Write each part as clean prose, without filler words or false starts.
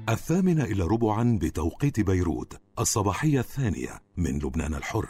8:45 بتوقيت بيروت، الصباحية الثانية من لبنان الحر.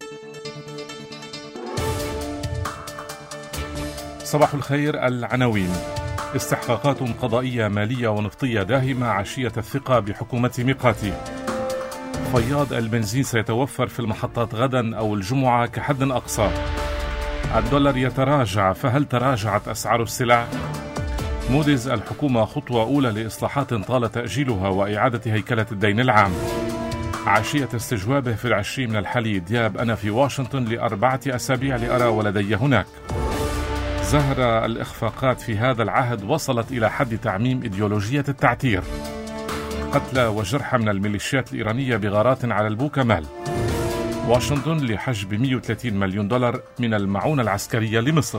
صباح الخير. العناوين: استحقاقات قضائية مالية ونفطية داهمة عشية الثقة بحكومة ميقاتي. فياض البنزين سيتوفر في المحطات غدا أو الجمعة كحد أقصى. الدولار يتراجع، فهل تراجعت أسعار السلع؟ موديز: الحكومة خطوة أولى لإصلاحات طال تأجيلها وإعادة هيكلة الدين العام. عشية استجوابه في 20 من الحلي، دياب: أنا في واشنطن ل4 أسابيع لأرى ولدي هناك. زهرة: الإخفاقات في هذا العهد وصلت إلى حد تعميم إيديولوجية التعتير. قتلى وجرحى من الميليشيات الإيرانية بغارات على البوكمال. واشنطن لحجب 130 مليون دولار من المعونة العسكرية لمصر.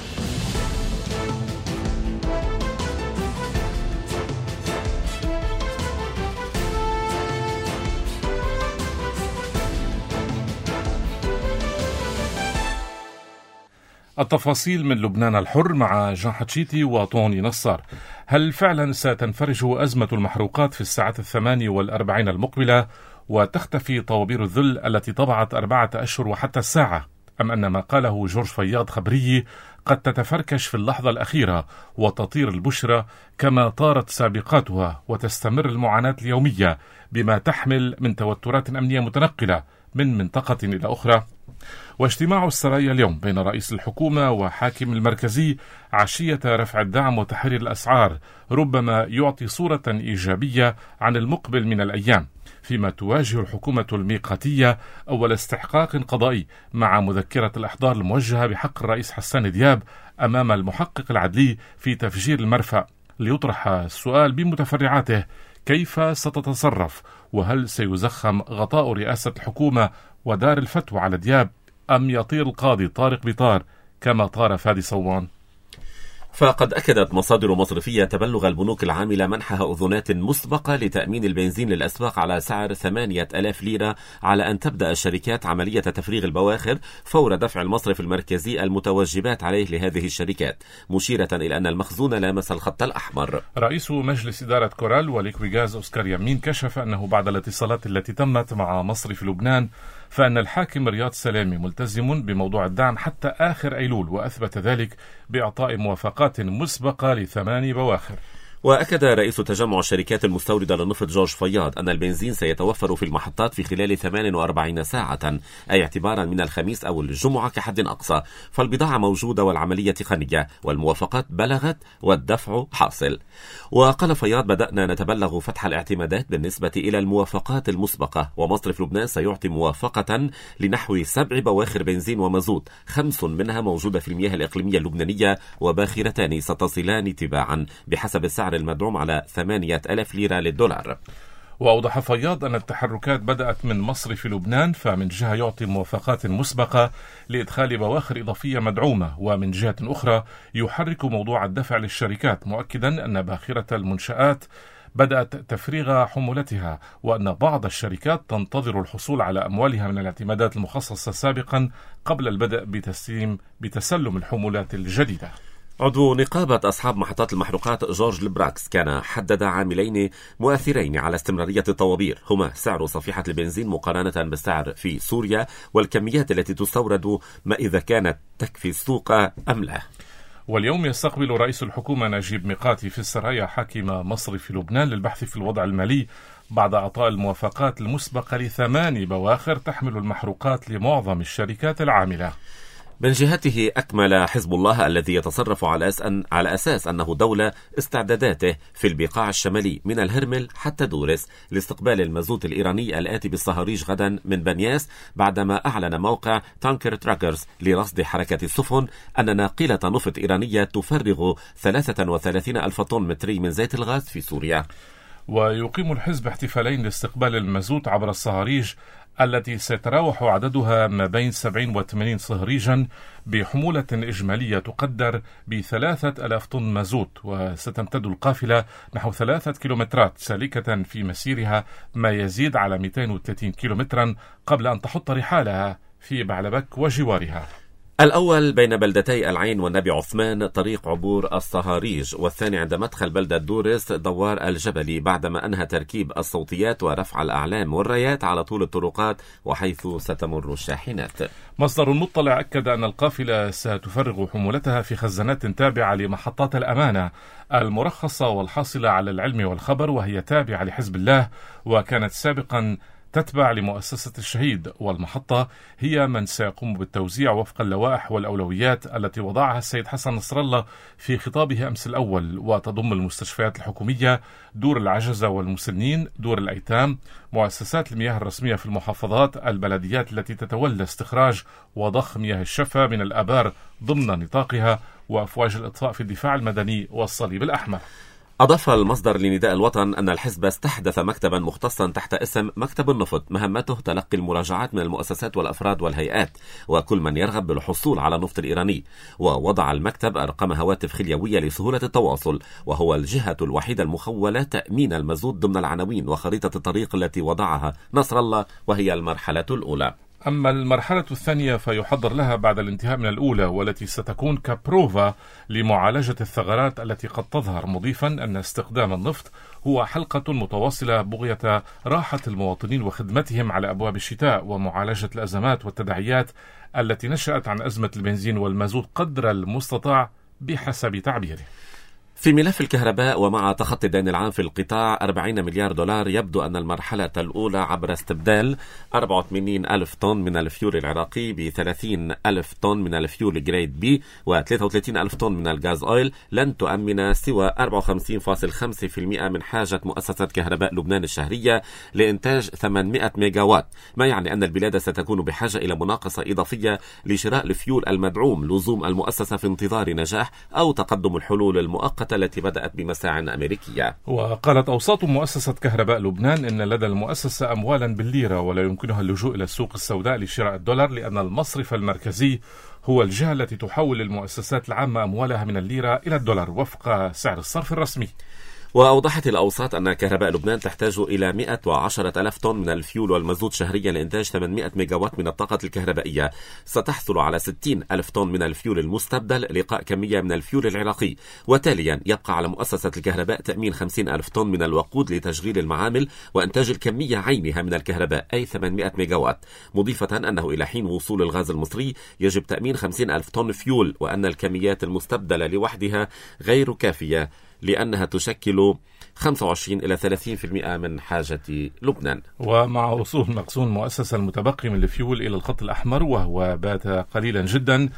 التفاصيل من لبنان الحر مع جان حتشيتي وطوني نصار. هل فعلا ستنفرج أزمة المحروقات في الساعات 48 المقبلة وتختفي طوابير الذل التي طبعت 4 أشهر وحتى الساعة؟ أم أن ما قاله جورج فياض خبري قد تتفركش في اللحظة الأخيرة وتطير البشرة كما طارت سابقاتها وتستمر المعاناة اليومية بما تحمل من توترات أمنية متنقلة من منطقة إلى أخرى؟ واجتماع السرايا اليوم بين رئيس الحكومة وحاكم المركزي عشية رفع الدعم وتحرير الأسعار ربما يعطي صورة إيجابية عن المقبل من الأيام، فيما تواجه الحكومة الميقاتية أول استحقاق قضائي مع مذكرة الإحضار الموجهة بحق الرئيس حسان دياب أمام المحقق العدلي في تفجير المرفأ، ليطرح السؤال بمتفرعاته: كيف ستتصرف؟ وهل سيزخم غطاء رئاسة الحكومة ودار الفتوى على دياب أم يطير القاضي طارق بطار كما طار فادي صوان؟ فقد أكدت مصادر مصرفية تبلغ البنوك العاملة منحها أذونات مسبقة لتأمين البنزين للأسواق على سعر 8,000 ليرة على أن تبدأ الشركات عملية تفريغ البواخر فور دفع المصرف المركزي المتوجبات عليه لهذه الشركات، مشيرة إلى أن المخزون لامس الخط الأحمر. رئيس مجلس إدارة كورال وليكويغاز أوسكار يمين كشف أنه بعد الاتصالات التي تمت مع مصرف لبنان فأن الحاكم رياض سلامي ملتزم بموضوع الدعم حتى آخر أيلول، وأثبت ذلك بإعطاء موافقات مسبقة ل8 بواخر. وأكد رئيس تجمع الشركات المستوردة للنفط جورج فياض أن البنزين سيتوفر في المحطات في خلال 48 ساعة، أي اعتبارا من الخميس أو الجمعة كحد أقصى، فالبضاعة موجودة والعملية تقنية والموافقات بلغت والدفع حاصل. وقال فياض: بدأنا نتبلغ فتح الاعتمادات بالنسبة إلى الموافقات المسبقة، ومصرف لبنان سيعطي موافقة لنحو 7 بواخر بنزين ومازوت، 5 منها موجودة في المياه الإقليمية اللبنانية وباخرتان ستصلان تباعا بحسب السعر المدعوم على 8,000 ليرة للدولار. وأوضح فياض أن التحركات بدأت من مصرف لبنان، فمن جهة يعطي موافقات مسبقة لإدخال بواخر إضافية مدعومة، ومن جهة أخرى يحرك موضوع الدفع للشركات، مؤكدا أن باخرة المنشآت بدأت تفريغ حمولتها، وأن بعض الشركات تنتظر الحصول على أموالها من الاعتمادات المخصصة سابقا قبل البدء بتسلم الحمولات الجديدة. عضو نقابة أصحاب محطات المحروقات جورج البراكس كان حدد عاملين مؤثرين على استمرارية الطوابير، هما سعر صفيحة البنزين مقارنة بالسعر في سوريا، والكميات التي تستورد، ما إذا كانت تكفي السوق أم لا. واليوم يستقبل رئيس الحكومة نجيب ميقاتي في السرايا حاكم مصرف لبنان للبحث في الوضع المالي بعد إعطاء الموافقات المسبقة ل8 بواخر تحمل المحروقات لمعظم الشركات العاملة. من جهته أكمل حزب الله الذي يتصرف على أساس أنه دولة استعداداته في البقاع الشمالي من الهرمل حتى دورس لاستقبال المازوت الإيراني الآتي بالصهاريج غدا من بنياس، بعدما أعلن موقع تانكر تراكرز لرصد حركة السفن أن ناقلة نفط إيرانية تفرغ 33 ألف طن متري من زيت الغاز في سوريا. ويقيم الحزب احتفالين لاستقبال المازوت عبر الصهاريج التي سيتراوح عددها ما بين 70 و 80 صهريجا بحمولة إجمالية تقدر ب3,000 طن مازوت، وستمتد القافلة نحو 3 كيلومترات سالكة في مسيرها ما يزيد على 230 كيلومترا قبل أن تحط رحالها في بعلبك وجوارها. الأول بين بلدتي العين والنبي عثمان طريق عبور الصهاريج، والثاني عند مدخل بلدة دورس دوار الجبلي، بعدما أنهى تركيب الصوتيات ورفع الأعلام والرايات على طول الطرقات وحيث ستمر الشاحنات. مصدر مطلع أكد أن القافلة ستفرغ حمولتها في خزانات تابعة لمحطات الأمانة المرخصة والحاصلة على العلم والخبر، وهي تابعة لحزب الله وكانت سابقا تتبع لمؤسسة الشهيد، والمحطة هي من سيقوم بالتوزيع وفق اللوائح والأولويات التي وضعها السيد حسن نصر الله في خطابه أمس الأول، وتضم المستشفيات الحكومية، دور العجزة والمسنين، دور الأيتام، مؤسسات المياه الرسمية في المحافظات، البلديات التي تتولى استخراج وضخ مياه الشفا من الآبار ضمن نطاقها، وأفواج الإطفاء في الدفاع المدني والصليب الأحمر. أضاف المصدر لنداء الوطن أن الحزب استحدث مكتبا مختصا تحت اسم مكتب النفط، مهمته تلقي المراجعات من المؤسسات والأفراد والهيئات وكل من يرغب بالحصول على النفط الإيراني، ووضع المكتب أرقام هواتف خليوية لسهولة التواصل، وهو الجهة الوحيدة المخولة تأمين المزود ضمن العناوين وخريطة الطريق التي وضعها نصر الله، وهي المرحلة الأولى. أما المرحلة الثانية فيحضر لها بعد الانتهاء من الأولى، والتي ستكون كبروفا لمعالجة الثغرات التي قد تظهر، مضيفا أن استخدام النفط هو حلقة متواصلة بغية راحة المواطنين وخدمتهم على أبواب الشتاء ومعالجة الأزمات والتداعيات التي نشأت عن أزمة البنزين والمازوت قدر المستطاع بحسب تعبيره. في ملف الكهرباء ومع تخطي الدين العام في القطاع 40 مليار دولار، يبدو أن المرحلة الأولى عبر استبدال 84 ألف طن من الفيول العراقي ب 30 ألف طن من الفيول جريد بي و 33 ألف طن من الغاز أويل لن تؤمن سوى 54.5% من حاجة مؤسسة كهرباء لبنان الشهرية لإنتاج 800 ميجاوات، ما يعني أن البلاد ستكون بحاجة إلى مناقصة إضافية لشراء الفيول المدعوم لزوم المؤسسة في انتظار نجاح أو تقدم الحلول المؤقتة التي بدأت بمساع أمريكية. وقالت أوساط مؤسسة كهرباء لبنان إن لدى المؤسسة أموالا بالليرة ولا يمكنها اللجوء إلى السوق السوداء لشراء الدولار، لأن المصرف المركزي هو الجهة التي تحول المؤسسات العامة أموالها من الليرة إلى الدولار وفق سعر الصرف الرسمي. وأوضحت الأوساط أن كهرباء لبنان تحتاج إلى 110 ألف طن من الفيول والمازوت شهريا لإنتاج 800 ميجاوات من الطاقة الكهربائية، ستحصل على 60 ألف طن من الفيول المستبدل لقاء كمية من الفيول العراقي، وتاليا يبقى على مؤسسة الكهرباء تأمين 50 ألف طن من الوقود لتشغيل المعامل وإنتاج الكمية عينها من الكهرباء أي 800 ميجاوات، مضيفة أنه إلى حين وصول الغاز المصري يجب تأمين 50 ألف طن فيول، وأن الكميات المستبدلة لوحدها غير كافية لأنها تشكل 25 إلى 30% من حاجة لبنان. ومع وصول مخزون المؤسسة المتبقي من الفيول إلى الخط الأحمر وهو بات قليلا جدا،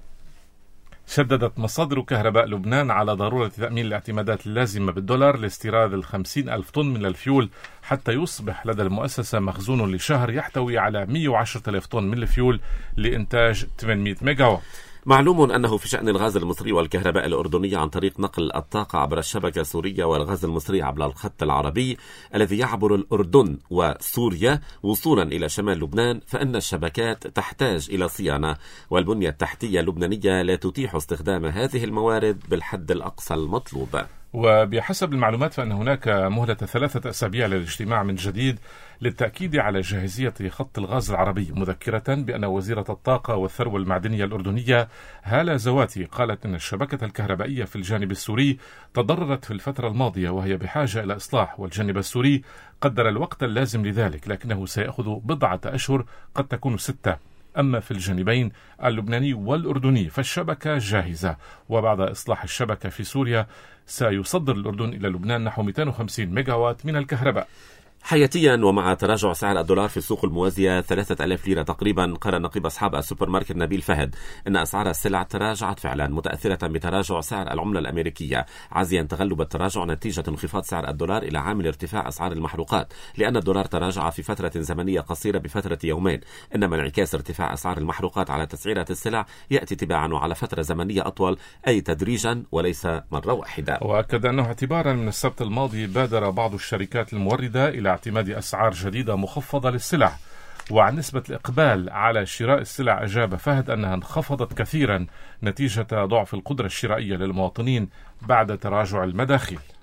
شددت مصادر كهرباء لبنان على ضرورة تأمين الاعتمادات اللازمة بالدولار لاستيراد 50 ألف طن من الفيول حتى يصبح لدى المؤسسة مخزون لشهر يحتوي على 110 ألف طن من الفيول لإنتاج 800 ميجاوات. معلوم أنه في شأن الغاز المصري والكهرباء الأردنية عن طريق نقل الطاقة عبر الشبكة السورية والغاز المصري عبر الخط العربي الذي يعبر الأردن وسوريا وصولا إلى شمال لبنان، فإن الشبكات تحتاج إلى صيانة، والبنية التحتية اللبنانية لا تتيح استخدام هذه الموارد بالحد الأقصى المطلوب. وبحسب المعلومات فإن هناك مهلة 3 أسابيع للاجتماع من جديد للتأكيد على جاهزية خط الغاز العربي، مذكرة بأن وزيرة الطاقة والثروة المعدنية الأردنية هالة زواتي قالت أن الشبكة الكهربائية في الجانب السوري تضررت في الفترة الماضية وهي بحاجة إلى إصلاح، والجانب السوري قدر الوقت اللازم لذلك لكنه سيأخذ بضعة أشهر قد تكون 6. أما في الجانبين اللبناني والأردني فالشبكة جاهزة، وبعد إصلاح الشبكة في سوريا سيصدر الأردن إلى لبنان نحو 250 ميجاوات من الكهرباء. حياتيا ومع تراجع سعر الدولار في السوق الموازية 3000 ليرة تقريبا، قال نقيب أصحاب السوبر ماركت نبيل فهد أن أسعار السلع تراجعت فعلا متأثرة بتراجع سعر العملة الأمريكية، عازيا تغلب التراجع نتيجة انخفاض سعر الدولار إلى عامل ارتفاع أسعار المحروقات، لأن الدولار تراجع في فترة زمنية قصيرة بفترة يومين، إنما انعكاس ارتفاع أسعار المحروقات على تسعيرة السلع يأتي تباعا وعلى فترة زمنية أطول، أي تدريجا وليس مرة واحدة. وأكد أنه اعتبارا من السبت الماضي بادر بعض الشركات الموردة إلى اعتماد أسعار جديدة مخفضة للسلع. وعن نسبة الإقبال على شراء السلع أجاب فهد أنها انخفضت كثيرا نتيجة ضعف القدرة الشرائية للمواطنين بعد تراجع المداخيل.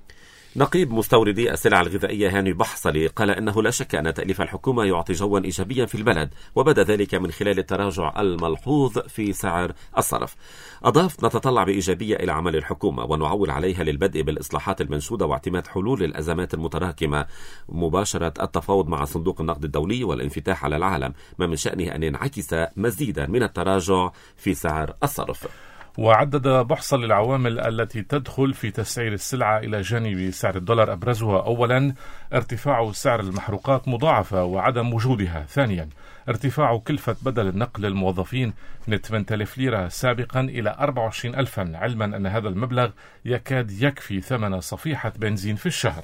نقيب مستوردي السلع الغذائية هاني بحصلي قال إنه لا شك أن تأليف الحكومة يعطي جوا إيجابيا في البلد، وبدا ذلك من خلال التراجع الملحوظ في سعر الصرف. أضاف: نتطلع بإيجابية إلى عمل الحكومة ونعول عليها للبدء بالإصلاحات المنشودة واعتماد حلول الأزمات المتراكمة، مباشرة التفاوض مع صندوق النقد الدولي والانفتاح على العالم، ما من شأنه أن ينعكس مزيدا من التراجع في سعر الصرف. وعدد بحصل العوامل التي تدخل في تسعير السلعة إلى جانب سعر الدولار، أبرزها أولا ارتفاع سعر المحروقات مضاعفة وعدم وجودها. ثانيا ارتفاع كلفة بدل النقل للموظفين من 8,000 ليرة سابقا إلى 24,000، علما أن هذا المبلغ يكاد يكفي ثمن صفيحة بنزين في الشهر.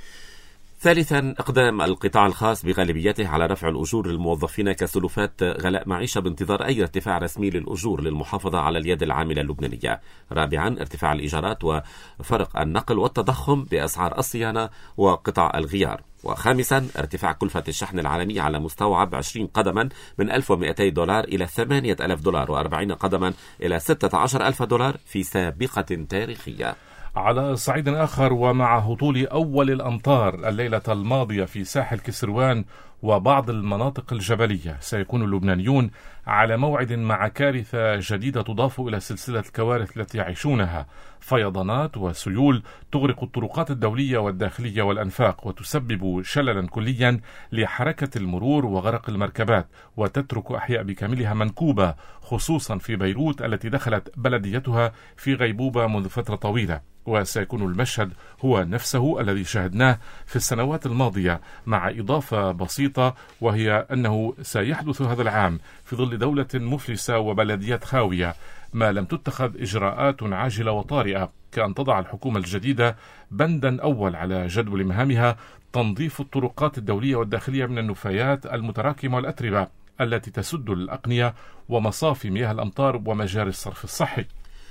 ثالثا اقدام القطاع الخاص بغالبيته على رفع الأجور للموظفين كسلفات غلاء معيشة بانتظار أي ارتفاع رسمي للأجور للمحافظة على اليد العاملة اللبنانية. رابعا ارتفاع الإيجارات وفرق النقل والتضخم بأسعار الصيانة وقطع الغيار. وخامسا ارتفاع كلفة الشحن العالمية على مستوعب 20 قدما من $1,200 إلى $8,000 و40 قدما إلى $16,000 في سابقة تاريخية. على صعيد آخر، ومع هطول أول الأمطار الليلة الماضية في ساحل كسروان وبعض المناطق الجبلية، سيكون اللبنانيون على موعد مع كارثة جديدة تضاف إلى سلسلة الكوارث التي يعيشونها: فيضانات وسيول تغرق الطرقات الدولية والداخلية والأنفاق، وتسبب شللا كليا لحركة المرور وغرق المركبات، وتترك أحياء بكاملها منكوبة، خصوصا في بيروت التي دخلت بلديتها في غيبوبة منذ فترة طويلة. وسيكون المشهد هو نفسه الذي شاهدناه في السنوات الماضية، مع إضافة بسيطة، وهي أنه سيحدث هذا العام في ظل دولة مفلسة وبلديات خاوية، ما لم تتخذ إجراءات عاجلة وطارئة، كأن تضع الحكومة الجديدة بندا أول على جدول مهامها: تنظيف الطرقات الدولية والداخلية من النفايات المتراكمة والأتربة التي تسد الأقنية ومصافي مياه الأمطار ومجاري الصرف الصحي.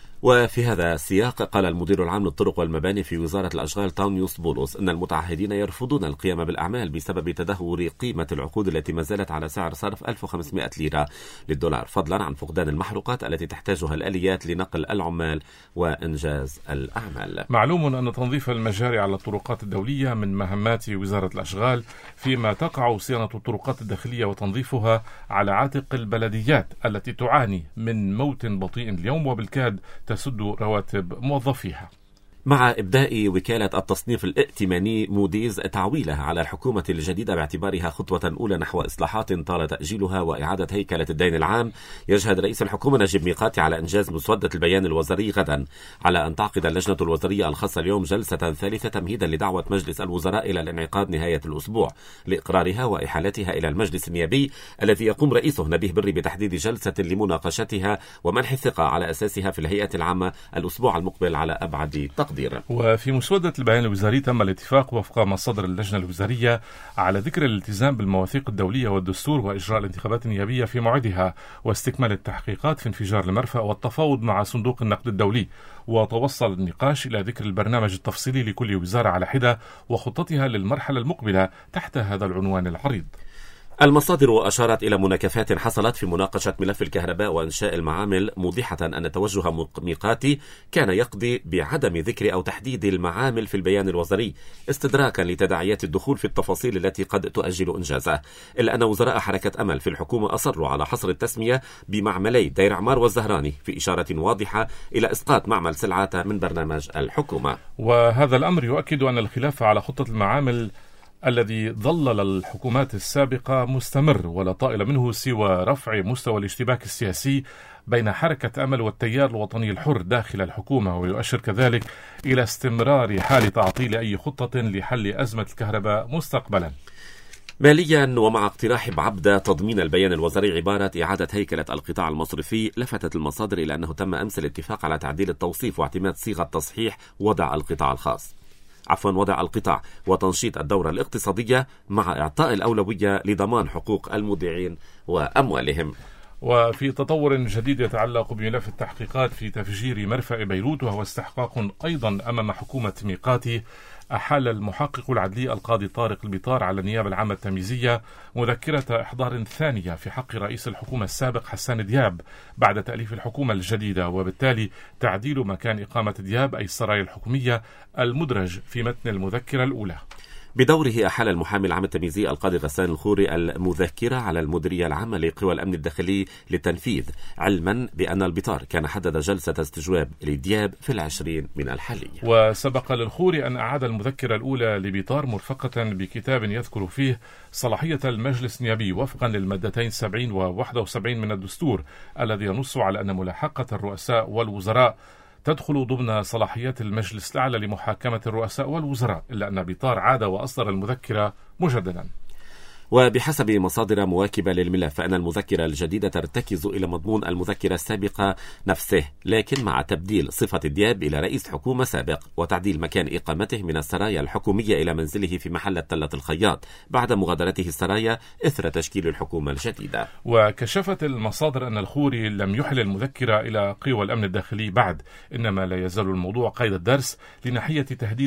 وفي هذا السياق قال المدير العام للطرق والمباني في وزارة الأشغال تاونيوس بولوس إن المتعهدين يرفضون القيام بالأعمال بسبب تدهور قيمة العقود التي ما زالت على سعر صرف 1500 ليرة للدولار، فضلا عن فقدان المحروقات التي تحتاجها الآليات لنقل العمال وإنجاز الأعمال. معلوم أن تنظيف المجاري على الطرقات الدولية من مهمات وزارة الأشغال، فيما تقع صيانة الطرقات الداخلية وتنظيفها على عاتق البلديات التي تعاني من موت بطيء اليوم وبالكاد تسد رواتب موظفيها. مع إبداء وكالة التصنيف الائتماني موديز تعويلها على الحكومة الجديدة باعتبارها خطوة أولى نحو إصلاحات طال تأجيلها وإعادة هيكلة الدين العام، يجهد رئيس الحكومة نجيب ميقاتي على إنجاز مسودة البيان الوزاري غدا، على أن تعقد اللجنة الوزارية الخاصة اليوم جلسة ثالثة تمهيدا لدعوة مجلس الوزراء إلى الانعقاد نهاية الأسبوع لإقرارها وإحالتها إلى المجلس النيابي الذي يقوم رئيسه نبيه بري بتحديد جلسة لمناقشتها ومنح الثقة على أساسها في الهيئة العامة الأسبوع المقبل على أبعد تقدير. وفي مسودة البيان الوزاري تم الاتفاق وفق مصادر اللجنة الوزارية على ذكر الالتزام بالمواثيق الدولية والدستور وإجراء الانتخابات النيابية في موعدها واستكمال التحقيقات في انفجار المرفأ والتفاوض مع صندوق النقد الدولي. وتوصل النقاش إلى ذكر البرنامج التفصيلي لكل وزارة على حدة وخطتها للمرحلة المقبلة تحت هذا العنوان العريض. المصادر أشارت إلى مناكفات حصلت في مناقشة ملف الكهرباء وإنشاء المعامل، موضحة أن توجه ميقاتي كان يقضي بعدم ذكر أو تحديد المعامل في البيان الوزاري استدراكا لتداعيات الدخول في التفاصيل التي قد تؤجل إنجازه، إلا أن وزراء حركة أمل في الحكومة أصروا على حصر التسمية بمعملي دير عمار والزهراني في إشارة واضحة إلى إسقاط معمل سلعات من برنامج الحكومة. وهذا الأمر يؤكد أن الخلاف على خطة المعامل الذي ظلل الحكومات السابقة مستمر، ولا طائل منه سوى رفع مستوى الاشتباك السياسي بين حركة أمل والتيار الوطني الحر داخل الحكومة، ويؤشر كذلك إلى استمرار حال تعطيل أي خطة لحل أزمة الكهرباء مستقبلا. ماليا، ومع اقتراح بعبدة تضمين البيان الوزاري عبارة إعادة هيكلة القطاع المصرفي، لفتت المصادر إلى أنه تم أمس الاتفاق على تعديل التوصيف واعتماد صيغة تصحيح وضع القطاع وتنشيط الدورة الاقتصادية مع إعطاء الأولوية لضمان حقوق المودعين وأموالهم. وفي تطور جديد يتعلق بملف التحقيقات في تفجير مرفأ بيروت، وهو استحقاق أيضا أمام حكومة ميقاتي أحال المحقق العدلي القاضي طارق البطار على النيابة العامة التمييزية مذكرة إحضار ثانية في حق رئيس الحكومة السابق حسان دياب بعد تأليف الحكومة الجديدة، وبالتالي تعديل مكان إقامة دياب أي السرايا الحكومية المدرج في متن المذكرة الأولى. بدوره أحال المحامي العام التمييزي القاضي غسان الخوري المذكرة على المديرية العامة لقوى الأمن الداخلي للتنفيذ، علما بأن البطار كان حدد جلسة استجواب لدياب في 20 من الحالية. وسبق للخوري أن أعاد المذكرة الأولى لبطار مرفقة بكتاب يذكر فيه صلاحية المجلس النيابي وفقا للمادتين 70 و 71 من الدستور، الذي ينص على أن ملاحقة الرؤساء والوزراء تدخل ضمن صلاحيات المجلس الأعلى لمحاكمة الرؤساء والوزراء، إلا أن بطار عاد وأصدر المذكرة مجددا. وبحسب مصادر مواكبة للملف فإن المذكرة الجديدة ترتكز إلى مضمون المذكرة السابقة نفسه، لكن مع تبديل صفة دياب إلى رئيس حكومة سابق وتعديل مكان إقامته من السرايا الحكومية إلى منزله في محل تلة الخياط بعد مغادرته السرايا إثر تشكيل الحكومة الجديدة. وكشفت المصادر أن الخوري لم يحل المذكرة إلى قوى الأمن الداخلي بعد، إنما لا يزال الموضوع قيد الدرس لناحية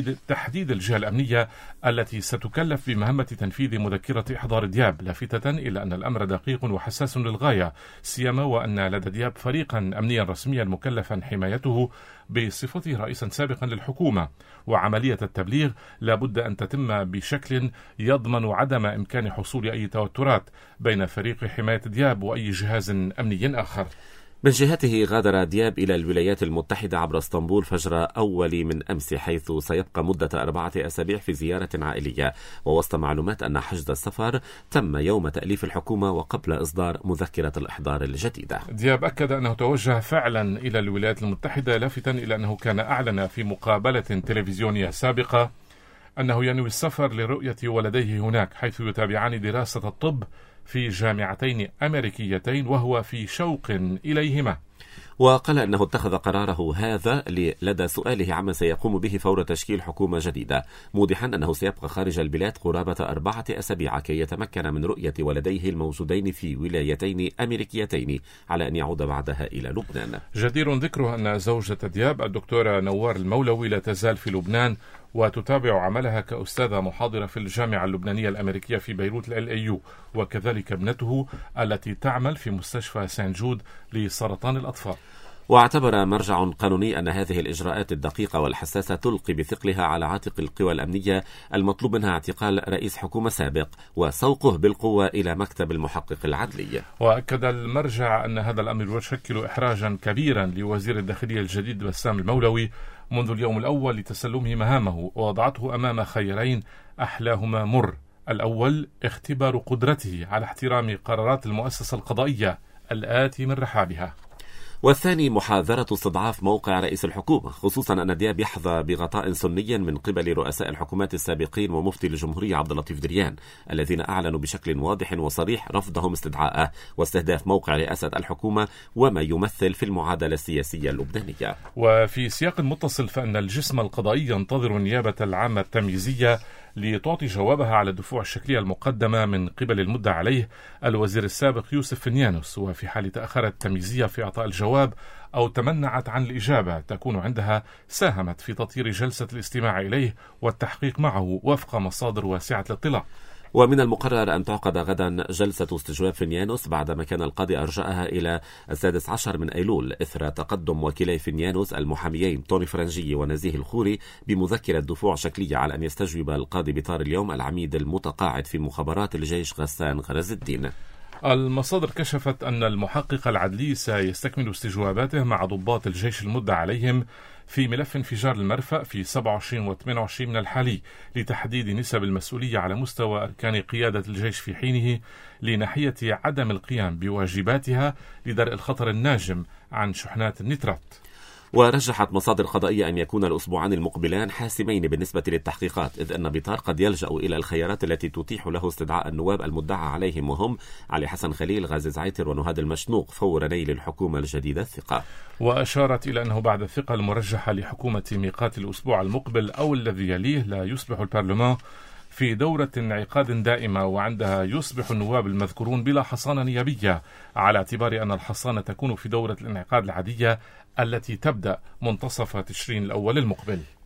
تحديد الجهة الأمنية التي ستكلف بمهمة تنفيذ مذكرة إحضار دياب، لافتة إلى أن الأمر دقيق وحساس للغاية، سيما وأن لدى دياب فريقا أمنيا رسميا مكلفا حمايته بصفته رئيسا سابقا للحكومة، وعملية التبليغ لابد أن تتم بشكل يضمن عدم إمكان حصول أي توترات بين فريق حماية دياب وأي جهاز أمني آخر. من جهته غادر دياب إلى الولايات المتحدة عبر اسطنبول فجر أول من أمس، حيث سيبقى مدة 4 أسابيع في زيارة عائلية، ووسط معلومات أن حجز السفر تم يوم تأليف الحكومة وقبل إصدار مذكرة الإحضار الجديدة. دياب أكد أنه توجه فعلا إلى الولايات المتحدة، لافتا إلى أنه كان أعلن في مقابلة تلفزيونية سابقة أنه ينوي السفر لرؤية ولديه هناك، حيث يتابعان دراسة الطب في جامعتين أمريكيتين وهو في شوق إليهما. وقال أنه اتخذ قراره هذا لدى سؤاله عما سيقوم به فور تشكيل حكومة جديدة، موضحا أنه سيبقى خارج البلاد قرابة 4 أسابيع كي يتمكن من رؤية ولديه الموجودين في ولايتين أمريكيتين على أن يعود بعدها إلى لبنان. جدير ذكره أن زوجة دياب الدكتورة نوار المولوي لا تزال في لبنان وتتابع عملها كأستاذة محاضرة في الجامعة اللبنانية الأمريكية في بيروت LAU، وكذلك ابنته التي تعمل في مستشفى سان جود لسرطان الأطفال. واعتبر مرجع قانوني أن هذه الإجراءات الدقيقة والحساسة تلقي بثقلها على عاتق القوى الأمنية المطلوب منها اعتقال رئيس حكومة سابق وسوقه بالقوة إلى مكتب المحقق العدلي. وأكد المرجع أن هذا الأمر يشكل إحراجا كبيرا لوزير الداخلية الجديد بسام المولوي منذ اليوم الأول لتسلمه مهامه، ووضعته أمام خيارين أحلاهما مر: الأول اختبار قدرته على احترام قرارات المؤسسة القضائية الآتي من رحابها، والثاني محاذرة استضعاف موقع رئيس الحكومة، خصوصا أن دياب يحظى بغطاء سني من قبل رؤساء الحكومات السابقين ومفتي الجمهورية عبد اللطيف دريان، الذين أعلنوا بشكل واضح وصريح رفضهم استدعاءه واستهداف موقع رئاسة الحكومة وما يمثل في المعادلة السياسية اللبنانية. وفي سياق متصل فإن الجسم القضائي ينتظر النيابة العامة التمييزية لتعطي جوابها على الدفوع الشكلية المقدمة من قبل المدعى عليه الوزير السابق يوسف فنيانوس، وفي حال تأخرت التمييزية في إعطاء الجواب أو تمنعت عن الإجابة تكون عندها ساهمت في تطهير جلسة الاستماع إليه والتحقيق معه وفق مصادر واسعة الاطلاع. ومن المقرر أن تعقد غدا جلسة استجواب فنيانوس بعدما كان القاضي أرجعها إلى 16 من أيلول إثر تقدم وكيلي فنيانوس المحاميين توني فرنجي ونزيه الخوري بمذكرة دفوع شكلية على أن يستجوب القاضي بطار اليوم العميد المتقاعد في مخابرات الجيش غسان غرز الدين. المصادر كشفت أن المحقق العدلي سيستكمل استجواباته مع ضباط الجيش المدعى عليهم في ملف انفجار المرفأ في 27 و 28 من الحالي لتحديد نسب المسؤولية على مستوى أركان قيادة الجيش في حينه لناحية عدم القيام بواجباتها لدرء الخطر الناجم عن شحنات النترات. ورجحت مصادر قضائية أن يكون الأسبوعان المقبلان حاسمين بالنسبة للتحقيقات، إذ أن بطار قد يلجأ إلى الخيارات التي تتيح له استدعاء النواب المدعى عليهم، وهم علي حسن خليل، غازي زعيتر ونهاد المشنوق، فور نيل الحكومة الجديدة الثقة. وأشارت إلى أنه بعد الثقة المرجحة لحكومة ميقات الأسبوع المقبل أو الذي يليه لا يصبح البرلمان في دورة انعقاد دائمة، وعندها يصبح النواب المذكورون بلا حصانة نيابية، على اعتبار أن الحصانة تكون في دورة الانعقاد العادية التي تبدأ منتصف تشرين الأول المقبل.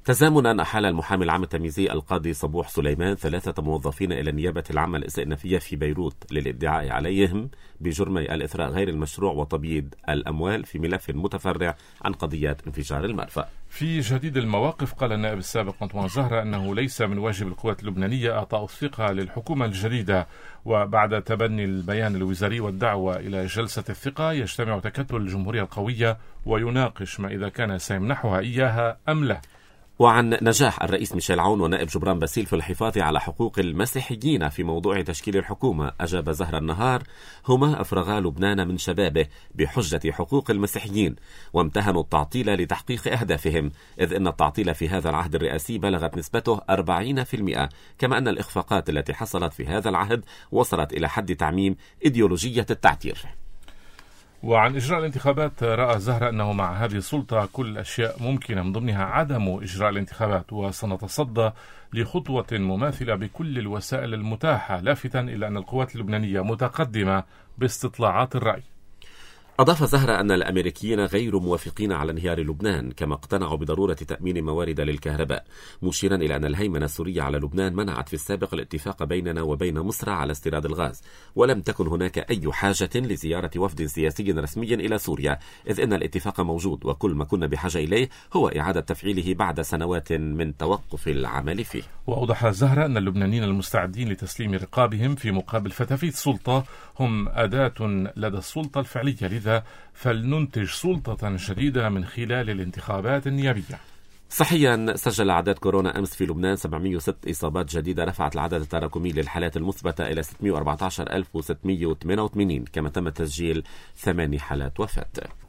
تزامنا أحال المحامي العام التمييزي القاضي صبوح سليمان 3 موظفين إلى النيابة العامة الاستئنافية في بيروت للادعاء عليهم بجرمي الإثراء غير المشروع وتبييض الأموال في ملف متفرع عن قضيات انفجار المرفأ. في جديد المواقف، قال النائب السابق أنطوان زهرة أنه ليس من واجب القوات اللبنانية إعطاء الثقة للحكومة الجديدة، وبعد تبني البيان الوزاري والدعوة إلى جلسة الثقة يجتمع تكتل الجمهورية القوية ويناقش ما إذا كان سيمنحها إياها أم لا. وعن نجاح الرئيس ميشيل عون ونائب جبران باسيل في الحفاظ على حقوق المسيحيين في موضوع تشكيل الحكومة، أجاب زهرة النهار: هما أفرغا لبنان من شبابه بحجة حقوق المسيحيين وامتهنوا التعطيل لتحقيق أهدافهم، إذ أن التعطيل في هذا العهد الرئاسي بلغت نسبته 40%، كما أن الإخفاقات التي حصلت في هذا العهد وصلت إلى حد تعميم إيديولوجية التعتير. وعن إجراء الانتخابات، رأى زهرة أنه مع هذه السلطة كل الأشياء ممكنة، من ضمنها عدم إجراء الانتخابات، وسنتصدى لخطوة مماثلة بكل الوسائل المتاحة، لافتا إلى أن القوات اللبنانية متقدمة باستطلاعات الرأي. أضاف زهرة أن الأمريكيين غير موافقين على انهيار لبنان، كما اقتنعوا بضرورة تأمين موارد للكهرباء، مشيرا إلى أن الهيمنة السورية على لبنان منعت في السابق الاتفاق بيننا وبين مصر على استيراد الغاز، ولم تكن هناك أي حاجة لزيارة وفد سياسي رسمي إلى سوريا، إذ أن الاتفاق موجود وكل ما كنا بحاجة إليه هو إعادة تفعيله بعد سنوات من توقف العمل فيه. وأوضح زهرة أن اللبنانيين المستعدين لتسليم رقابهم في مقابل فتافيت سلطة هم أداة لدى السلطة الفعلية، لذا فلننتج سلطة جديدة من خلال الانتخابات النيابية. صحيا، سجل أعداد كورونا أمس في لبنان 706 إصابات جديدة، رفعت العدد التراكمي للحالات المثبتة إلى 614,688، كما تم تسجيل 8 حالات وفاة.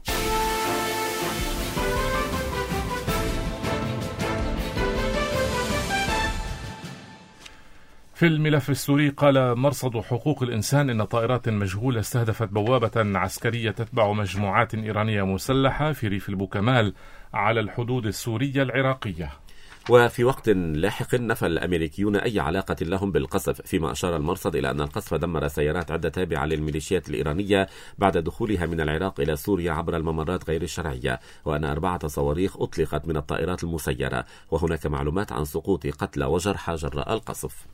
في الملف السوري، قال مرصد حقوق الإنسان إن طائرات مجهولة استهدفت بوابة عسكرية تتبع مجموعات إيرانية مسلحة في ريف البوكمال على الحدود السورية العراقية. وفي وقت لاحق نفى الأمريكيون أي علاقة لهم بالقصف، فيما أشار المرصد إلى أن القصف دمر سيارات عدة تابعة للميليشيات الإيرانية بعد دخولها من العراق إلى سوريا عبر الممرات غير الشرعية، وأن 4 صواريخ أطلقت من الطائرات المسيرة، وهناك معلومات عن سقوط قتلى وجرحى جراء القصف.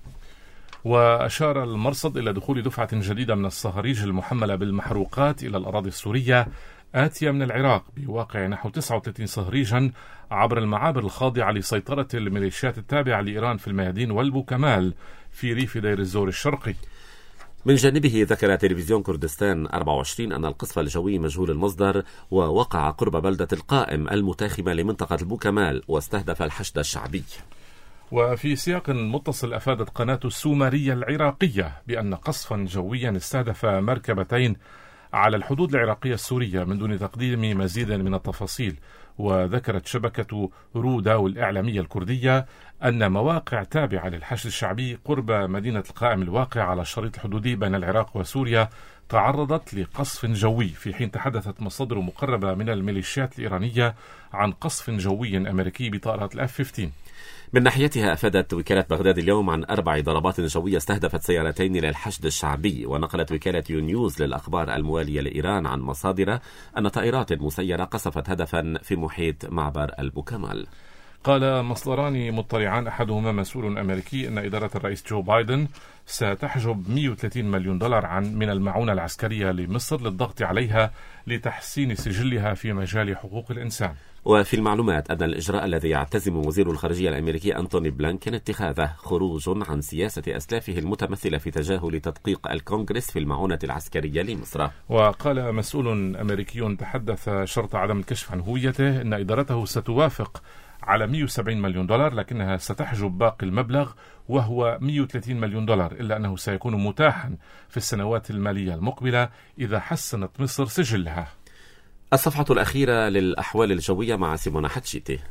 وأشار المرصد إلى دخول دفعة جديدة من الصهاريج المحملة بالمحروقات إلى الأراضي السورية آتية من العراق بواقع نحو 39 صهريجا عبر المعابر الخاضعة لسيطرة الميليشيات التابعة لإيران في الميادين والبوكمال في ريف دير الزور الشرقي. من جانبه ذكر تلفزيون كردستان 24 أن القصف الجوي مجهول المصدر ووقع قرب بلدة القائم المتاخمة لمنطقة البوكمال واستهدف الحشد الشعبي. وفي سياق متصل، أفادت قناة السومرية العراقية بأن قصفا جويا استهدف مركبتين على الحدود العراقية السورية من دون تقديم مزيد من التفاصيل. وذكرت شبكة رودا الإعلامية الكردية أن مواقع تابعة للحشد الشعبي قرب مدينة القائم الواقع على الشريط الحدودي بين العراق وسوريا تعرضت لقصف جوي، في حين تحدثت مصادر مقربة من الميليشيات الإيرانية عن قصف جوي أمريكي بطائرات الF-15. من ناحيتها، أفادت وكالة بغداد اليوم عن 4 ضربات جوية استهدفت سيارتين للحشد الشعبي. ونقلت وكالة يونيوز للأخبار الموالية لإيران عن مصادر أن طائرات مسيرة قصفت هدفا في محيط معبر البوكمال. قال مصدران مطلعان، أحدهما مسؤول أمريكي، أن إدارة الرئيس جو بايدن ستحجب 130 مليون دولار من المعونة العسكرية لمصر للضغط عليها لتحسين سجلها في مجال حقوق الإنسان. وفي المعلومات أن الإجراء الذي يعتزم وزير الخارجية الأمريكي أنتوني بلينكن اتخاذه خروج عن سياسة أسلافه المتمثلة في تجاهل تدقيق الكونغرس في المعونة العسكرية لمصر. وقال مسؤول أمريكي تحدث شرط عدم الكشف عن هويته أن إدارته ستوافق على 170 مليون دولار، لكنها ستحجب باقي المبلغ وهو 130 مليون دولار، إلا أنه سيكون متاحا في السنوات المالية المقبلة إذا حسنت مصر سجلها. الصفحة الأخيرة للأحوال الجوية مع سيمونا حتشيتي.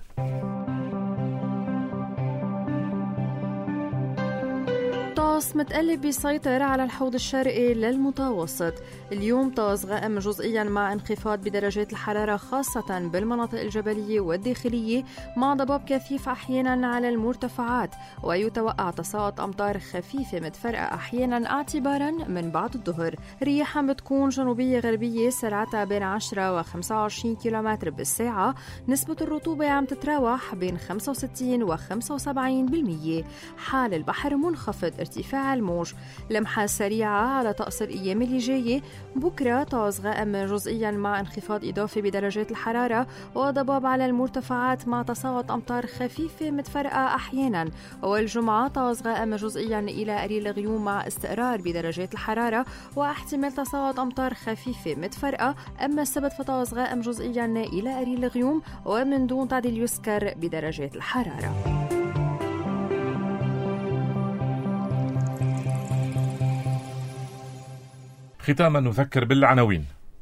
طقس متقلب بيسيطر على الحوض الشرقي للمتوسط. اليوم طقس غائم جزئيا مع انخفاض بدرجات الحرارة خاصة بالمناطق الجبلية والداخلية مع ضباب كثيف أحيانا على المرتفعات، ويتوقع تساقط أمطار خفيفة متفرقة أحيانا اعتبارا من بعد الظهر. رياح بتكون جنوبية غربية سرعتها بين 10 و 25 كيلومتر بالساعة. نسبة الرطوبة عم تتراوح بين 65 و 75%. حال البحر منخفض، ارتفاع الموج. لمحة سريعة على طقس الأيام اللي جاية. بكرة طقس غائم جزئيا مع انخفاض إضافي بدرجات الحرارة وضباب على المرتفعات مع تساقط أمطار خفيفة متفرقة أحيانا. والجمعة طقس غائم جزئيا إلى قليل غيوم مع استقرار بدرجات الحرارة واحتمال تساقط أمطار خفيفة متفرقة. أما السبت فطقس غائم جزئيا إلى قليل غيوم ومن دون تعديل يذكر بدرجات الحرارة. ختاما نذكر بالعناوين.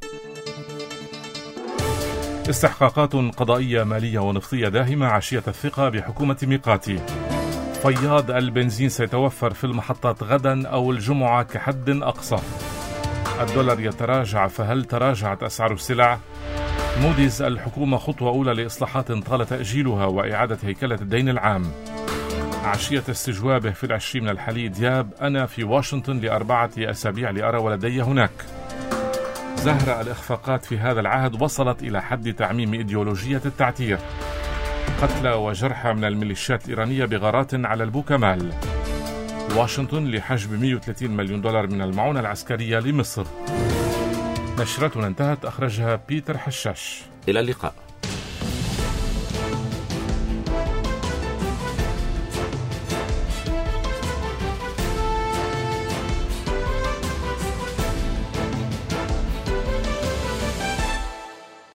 استحقاقات قضائية مالية ونفطية داهمة عشية الثقة بحكومة ميقاتي. فياض البنزين سيتوفر في المحطات غدا أو الجمعة كحد أقصى. الدولار يتراجع، فهل تراجعت أسعار السلع؟ موديز الحكومة خطوة أولى لإصلاحات طال تأجيلها وإعادة هيكلة الدين العام. عشية استجوابه في 20 من الحلي دياب: أنا في واشنطن ل4 أسابيع لأرى ولدي هناك. زهرة: الإخفاقات في هذا العهد وصلت إلى حد تعميم إيديولوجية التعتير. قتلى وجرحى من الميليشيات الإيرانية بغارات على البوكمال. واشنطن لحجب 130 مليون دولار من المعونة العسكرية لمصر. نشرتنا انتهت، أخرجها بيتر حشاش. إلى اللقاء.